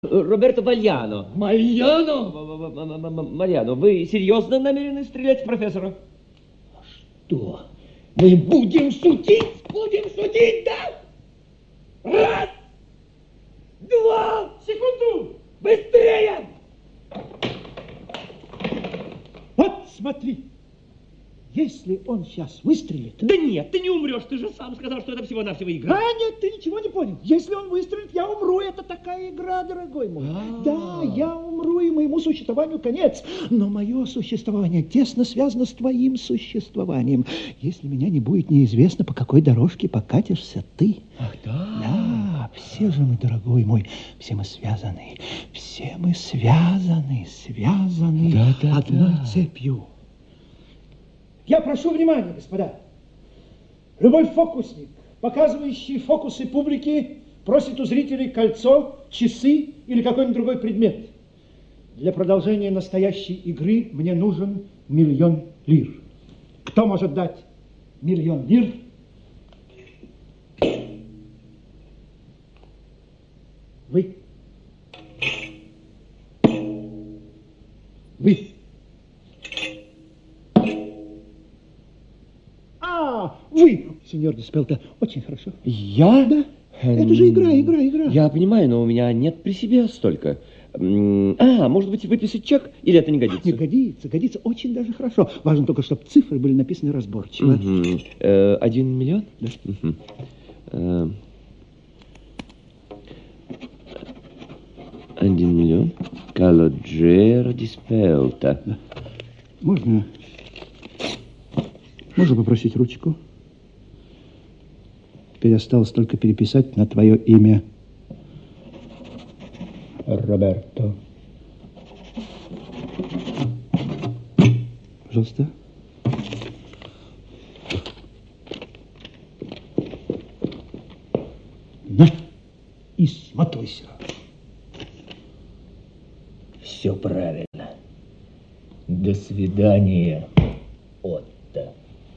Роберто Вальяно. Мальяно? Мальяно, вы серьезно намерены стрелять в профессора? Что? Мы будем шутить? Будем шутить, да? Раз, два, секунду, быстрее! Вот смотри, если он сейчас выстрелит... Да нет, ты не умрешь, ты же сам сказал, что это всего-навсего игра. А, нет, ты ничего не понял. Если он выстрелит, я умру. Это такая игра, дорогой мой. Да, я умру, и моему существованию конец. Но мое существование тесно связано с твоим существованием. Если меня не будет, неизвестно, по какой дорожке покатишься ты. Ах, да? Да, все же мы, дорогой мой, все мы связаны. Все мы связаны одной цепью. Я прошу внимания, господа. Любой фокусник, показывающий фокусы публики, просит у зрителей кольцо, часы или какой-нибудь другой предмет. Для продолжения настоящей игры мне нужен 1 000 000 лир. Кто может дать 1 000 000 лир? Вы. Вы. Вы, сеньор Диспелта, очень хорошо. Я? Да. Это же игра. Я понимаю, но у меня нет при себе столько. Может быть, выписать чек? Или это не годится? Не годится, очень даже хорошо. Важно только, чтобы цифры были написаны разборчиво. 1 миллион? Да. 1 миллион. Calogero Dispelta. Да. Можно попросить ручку? Теперь осталось только переписать на твое имя. Роберто. Пожалуйста. На и смотрися. Все правильно. До свидания, Отто.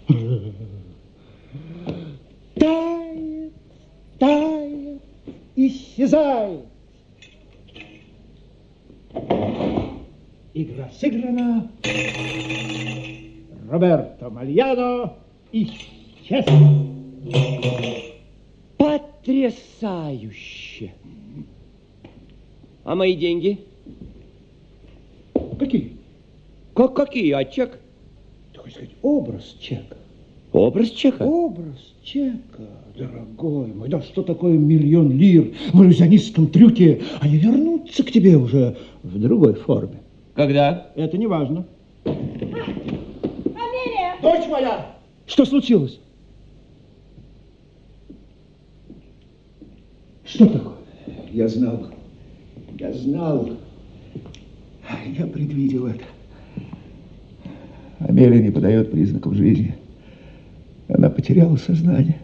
Тает, исчезает. Игра сыграна. Роберто Мальяно исчез. Потрясающе! А мои деньги? Какие? Какие? А чек? Ты хочешь сказать, образ чека? Образ чека? Образ чека, дорогой мой. Да что такое 1 000 000 лир в иллюзионистском трюке? Они вернутся к тебе уже в другой форме. Когда? Это не важно. Амелия! Дочь моя! Что случилось? Что такое? Я знал. Я предвидел это. Амелия не подает признаков жизни. Она потеряла сознание.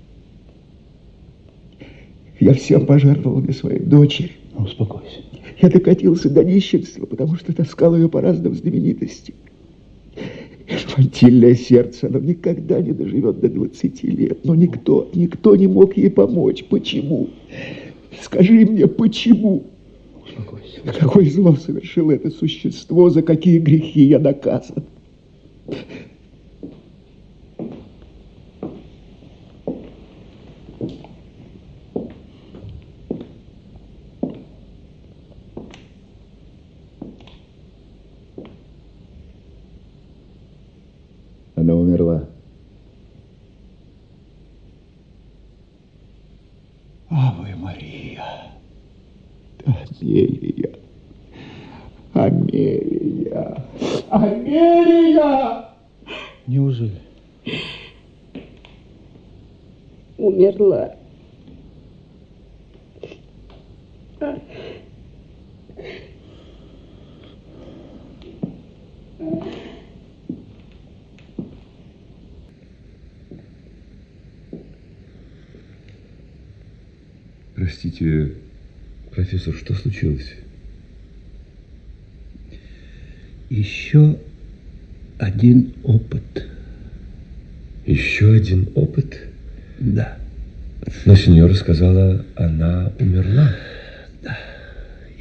Я всем пожертвовал для своей дочери. Ну, успокойся. Я докатился до нищенства, потому что таскал ее по разным знаменитостям. Инфантильное сердце, оно никогда не доживет до 20 лет. Но никто не мог ей помочь. Почему? Скажи мне, почему? Успокойся. Какое зло совершило это существо, за какие грехи я наказан? Она умерла. Аве Мария. Амелия. Амелия. Амелия! Неужели? Умерла. Простите, профессор, что случилось? Еще один опыт. Еще один опыт? Да. Но сеньора сказала, она умерла.